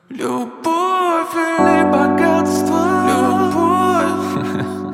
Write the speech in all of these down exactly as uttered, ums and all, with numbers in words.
Любовь или богатство? Любовь.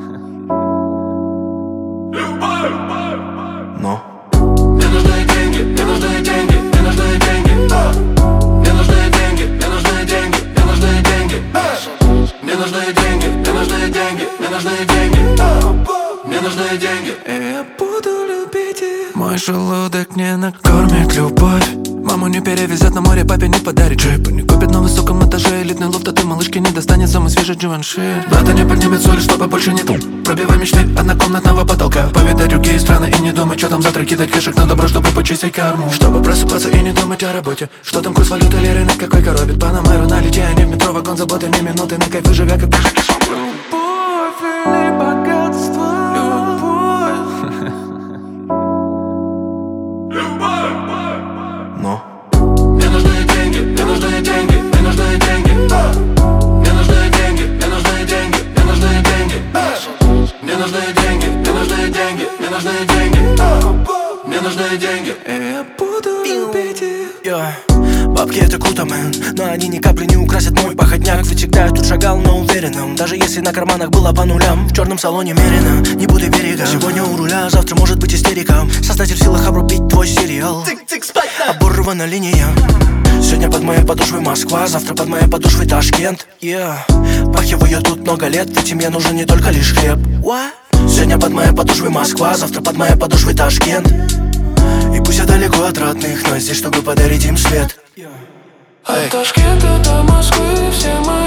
Любовь. Но мне нужны деньги, мне нужны деньги, мне нужны деньги. Мне нужны деньги, мне нужны деньги, мне нужны деньги. Мне нужны деньги, мне нужны деньги, мне нужны деньги. Мне нужны деньги, и я буду любить их. Мой желудок не накормит любовь. Маму не перевезет на море, папе не подарит джип. Не купит на высоком этаже элитный лофт, а ты малышке не достанет самый свежий Givenchy. Брата не поднимет соли, чтобы больше не тул. Пробивай мечты однокомнатного потолка. Повидай другие страны и не думай, что там завтра кидать кэшек на добро, чтобы почистить карму. Чтобы просыпаться и не думать о работе. Что там курс валюты или рынок какой коробит. Панамеру налетя, а не в метро, вагон заботы, не минуты. На кайфы живя, как пешек. Любовь или богатство? Но мне нужны деньги, мне нужны деньги, мне нужны деньги. Мне нужны деньги, мне нужны деньги, мне нужны деньги. Мне нужны деньги, мне нужны деньги, мне нужны деньги. Мне нужны деньги, и я буду любить их. Yeah. Бабки это круто, мэн, но они ни капли не украсят мой походняк. Ведь всегда я тут шагал на уверенном, даже если на карманах было по нулям. В черном салоне мерено, не буду берега. Сегодня у руля, завтра может быть истерика. Создатель в силах обрубить твой сериал. Оборвана линия. Сегодня под моей подошвой Москва, завтра под моей подошвой Ташкент. Yeah. Пахиваю тут много лет, ведь семье нужен не только лишь хлеб. What? Сегодня под моей подошвой Москва, завтра под моей подошвой Ташкент. И пусть я далеко от родных, но здесь, чтобы подарить им свет. От Ташкента до Москвы все мои